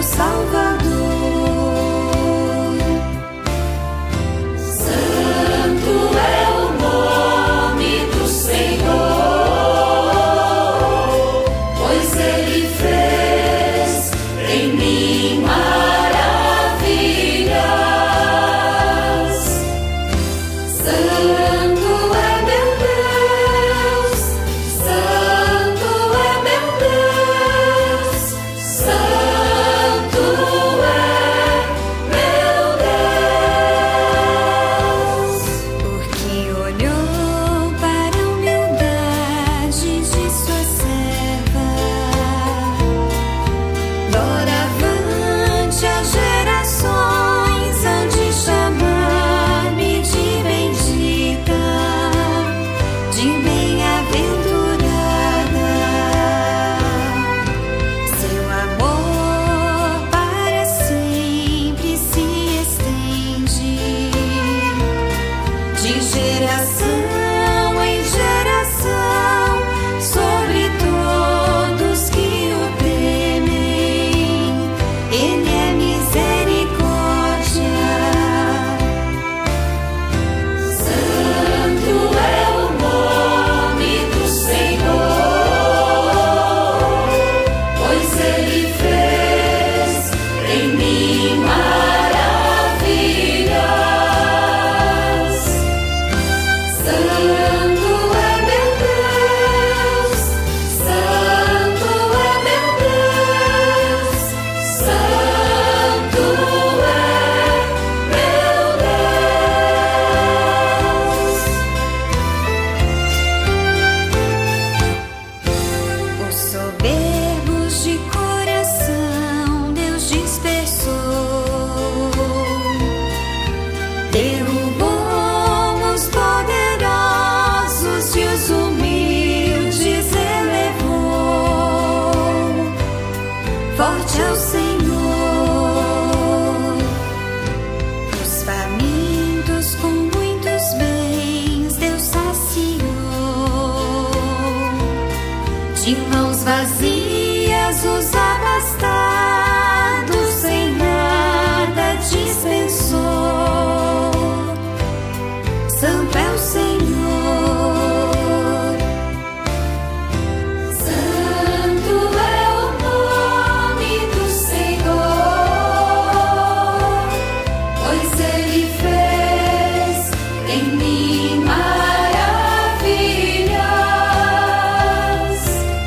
De mãos vazias, os abastados, sem nada dispensou. Santo é o Senhor, santo é o nome do Senhor, pois Ele fez em mim maravilhas.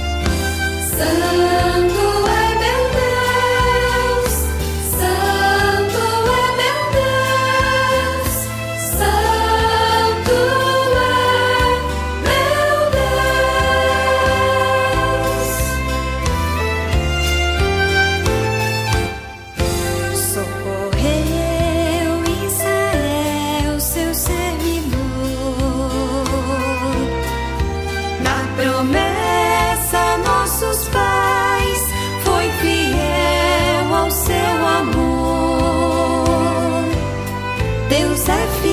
Santo é meu Deus, santo é meu Deus, santo é meu Deus. Socorreu Israel, seu servidor, na promessa nossos pais, foi fiel ao seu amor. Deus é fiel.